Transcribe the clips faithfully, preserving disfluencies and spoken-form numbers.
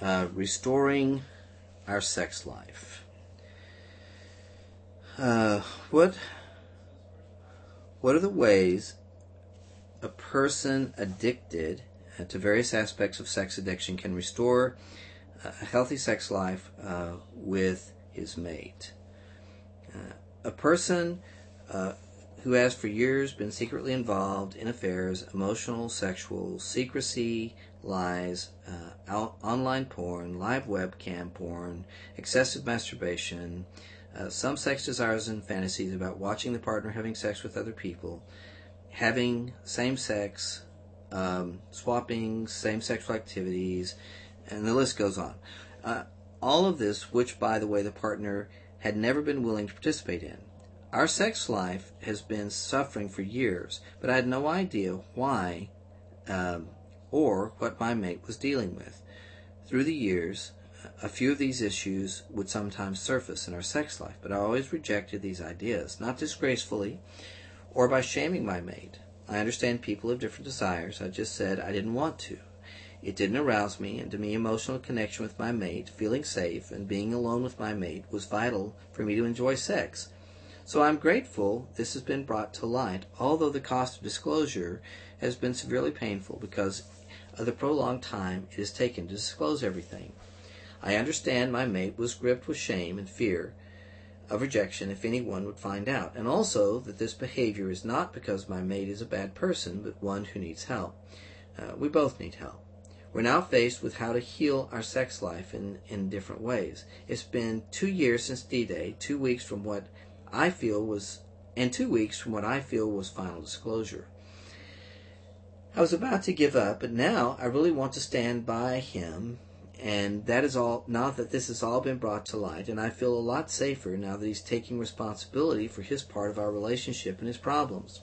uh, restoring our sex life. Uh, what what are the ways a person addicted uh, to various aspects of sex addiction can restore a healthy sex life uh, with his mate? Uh, a person uh, who has for years been secretly involved in affairs, emotional, sexual, secrecy, lies, uh, out, online porn, live webcam porn, excessive masturbation, uh, some sex desires and fantasies about watching the partner having sex with other people, having same sex, um, swapping same sexual activities, and the list goes on. Uh, all of this, which, by the way, the partner had never been willing to participate in. Our sex life has been suffering for years, but I had no idea why um, or what my mate was dealing with. Through the years, a few of these issues would sometimes surface in our sex life, but I always rejected these ideas, not disgracefully or by shaming my mate. I understand people have different desires. I just said I didn't want to. It didn't arouse me, and to me, emotional connection with my mate, feeling safe, and being alone with my mate was vital for me to enjoy sex. So I'm grateful this has been brought to light, although the cost of disclosure has been severely painful because of the prolonged time it has taken to disclose everything. I understand my mate was gripped with shame and fear of rejection if anyone would find out, and also that this behavior is not because my mate is a bad person, but one who needs help. Uh, we both need help. We're now faced with how to heal our sex life in, in different ways. It's been two years since D-Day, two weeks from what I feel was, and two weeks from what I feel was final disclosure. I was about to give up, but now I really want to stand by him, and that is all, now that this has all been brought to light, and I feel a lot safer now that he's taking responsibility for his part of our relationship and his problems.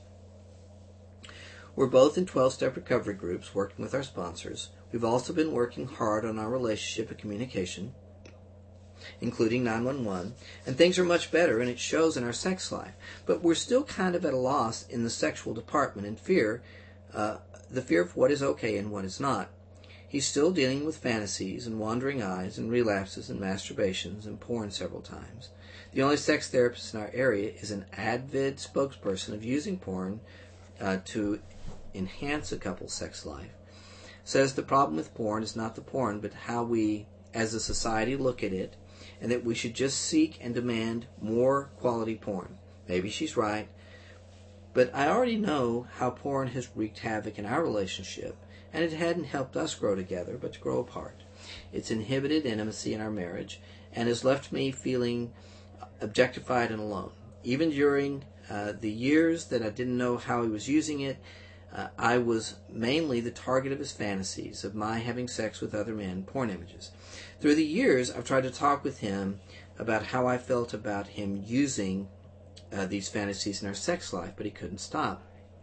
We're both in twelve-step recovery groups working with our sponsors. We've also been working hard on our relationship and communication, including nine one one, and things are much better, and it shows in our sex life. But we're still kind of at a loss in the sexual department and fear, uh, the fear of what is okay and what is not. He's still dealing with fantasies and wandering eyes and relapses and masturbations and porn several times. The only sex therapist in our area is an avid spokesperson of using porn uh, to enhance a couple's sex life. Says the problem with porn is not the porn, but how we, as a society, look at it, and that we should just seek and demand more quality porn. Maybe she's right, but I already know how porn has wreaked havoc in our relationship, and it hadn't helped us grow together, but to grow apart. It's inhibited intimacy in our marriage, and has left me feeling objectified and alone. Even during uh, the years that I didn't know how he was using it, Uh, I was mainly the target of his fantasies, of my having sex with other men, porn images. Through the years, I've tried to talk with him about how I felt about him using uh, these fantasies in our sex life, but he couldn't stop.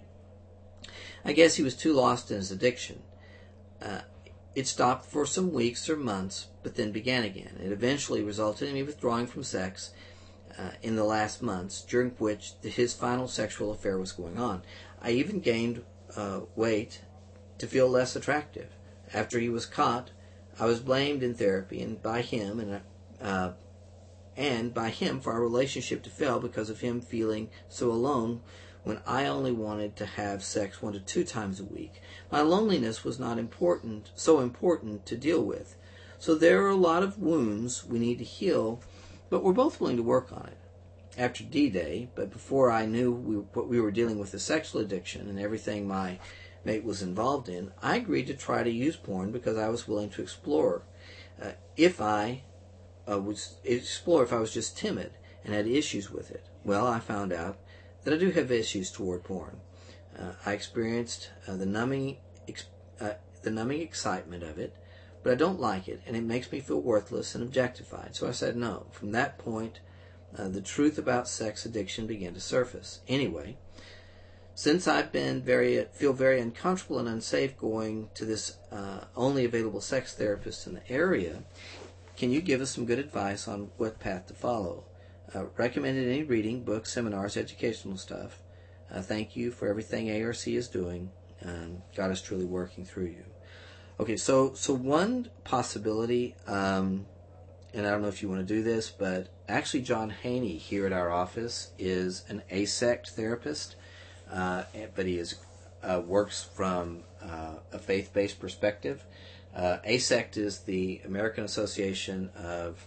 I guess he was too lost in his addiction. Uh, it stopped for some weeks or months, but then began again. It eventually resulted in me withdrawing from sex uh, in the last months, during which the, his final sexual affair was going on. I even gained Uh, weight to feel less attractive. After he was caught, I was blamed in therapy and by him and uh, and by him for our relationship to fail because of him feeling so alone when I only wanted to have sex one to two times a week. My loneliness was not important, so important to deal with. So there are a lot of wounds we need to heal, but we're both willing to work on it. After D-Day, but before I knew we, what we were dealing with, the sexual addiction and everything my mate was involved in, I agreed to try to use porn because I was willing to explore. Uh, if I uh, was explore if I was just timid and had issues with it. Well, I found out that I do have issues toward porn. Uh, I experienced uh, the numbing ex- uh, the numbing excitement of it, but I don't like it, and it makes me feel worthless and objectified. So I said no. From that point, Uh, the truth about sex addiction began to surface. Anyway, since I've been very feel very uncomfortable and unsafe going to this uh, only available sex therapist in the area, can you give us some good advice on what path to follow? Uh, recommended any reading, books, seminars, educational stuff. Uh, thank you for everything A R C is doing. Um, God is truly working through you. Okay, so so one possibility, um, and I don't know if you want to do this, but actually John Haney here at our office is an ASECT therapist, uh, but he is uh, works from uh, a faith-based perspective. Uh, ASECT is the American Association of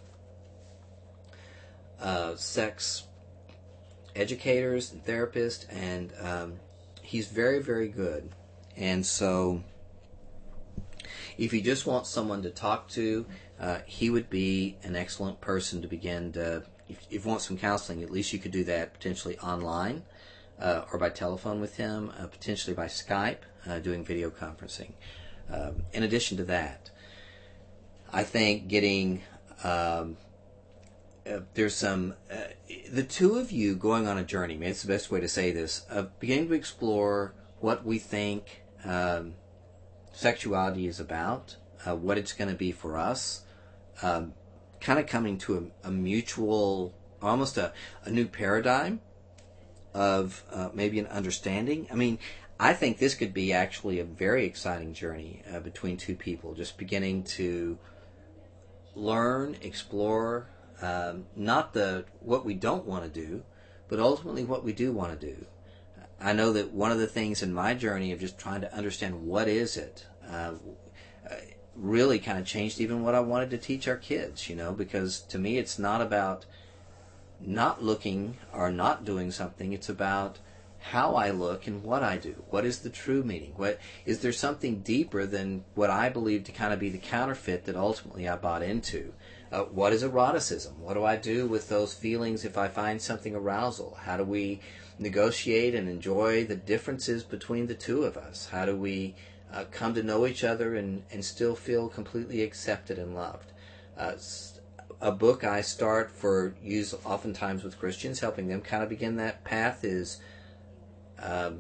uh, Sex Educators and Therapists, and um, he's very, very good. And so if you just want someone to talk to, uh, he would be an excellent person to begin to, if, if you want some counseling, at least you could do that potentially online uh, or by telephone with him, uh, potentially by Skype, uh, doing video conferencing. Um, in addition to that, I think getting, um, uh, there's some, uh, the two of you going on a journey, maybe it's the best way to say this, of beginning to explore what we think um, sexuality is about, uh, what it's going to be for us, um, kind of coming to a, a mutual, almost a, a new paradigm of uh, maybe an understanding. I mean, I think this could be actually a very exciting journey uh, between two people, just beginning to learn, explore, um, not the what we don't want to do, but ultimately what we do want to do. I know that one of the things in my journey of just trying to understand what is it, uh, really kind of changed even what I wanted to teach our kids, you know, because to me it's not about not looking or not doing something, it's about how I look and what I do. What is the true meaning? What is there something deeper than what I believe to kind of be the counterfeit that ultimately I bought into? Uh, what is eroticism? What do I do with those feelings if I find something arousal? How do we negotiate and enjoy the differences between the two of us? How do we uh, come to know each other and, and still feel completely accepted and loved? Uh, a book I start for use oftentimes with Christians, helping them kind of begin that path, is Um,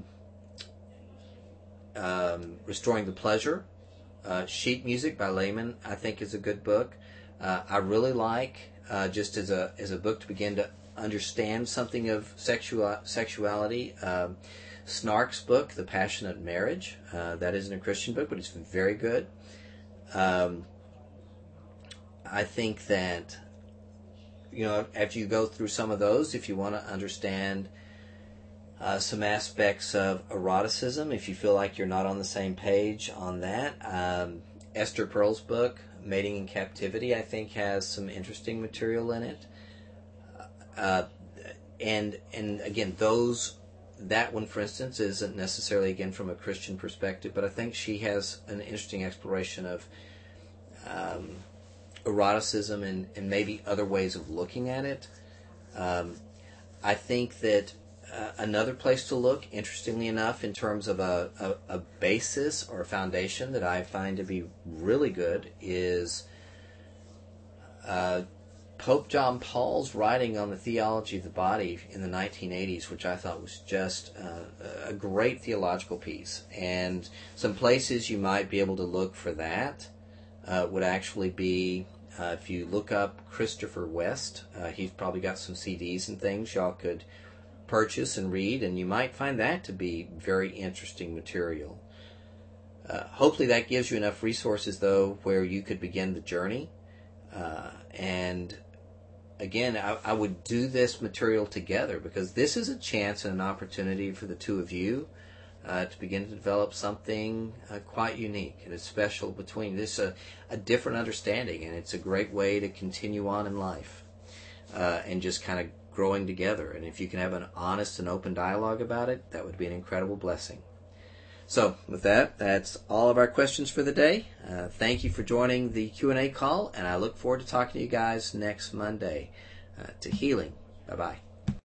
um, Restoring the Pleasure. Uh, Sheet Music by Layman, I think, is a good book. Uh, I really like, uh, just as a as a book to begin to understand something of sexual sexuality, um, Snark's book, The Passionate Marriage. Uh, that isn't a Christian book, but it's very good. Um, I think that, you know, after you go through some of those, if you want to understand Uh, some aspects of eroticism, if you feel like you're not on the same page on that. Um, Esther Perl's book, Mating in Captivity, I think has some interesting material in it. Uh, and and again, those that one, for instance, isn't necessarily, again, from a Christian perspective, but I think she has an interesting exploration of um, eroticism and, and maybe other ways of looking at it. Um, I think that Uh, another place to look, interestingly enough, in terms of a, a, a basis or a foundation that I find to be really good, is uh, Pope John Paul's writing on the theology of the body in the nineteen eighties, which I thought was just uh, a great theological piece. And some places you might be able to look for that uh, would actually be, uh, if you look up Christopher West, uh, he's probably got some C Ds and things y'all could purchase and read, and you might find that to be very interesting material. Uh, hopefully that gives you enough resources, though, where you could begin the journey. Uh, and again, I, I would do this material together, because this is a chance and an opportunity for the two of you uh, to begin to develop something uh, quite unique and special between this, uh, a different understanding, and it's a great way to continue on in life uh, and just kind of growing together. And if you can have an honest and open dialogue about it, that would be an incredible blessing. So with that, that's all of our questions for the day. Uh, thank you for joining the Q and A call, and I look forward to talking to you guys next Monday. Uh, to healing. Bye-bye.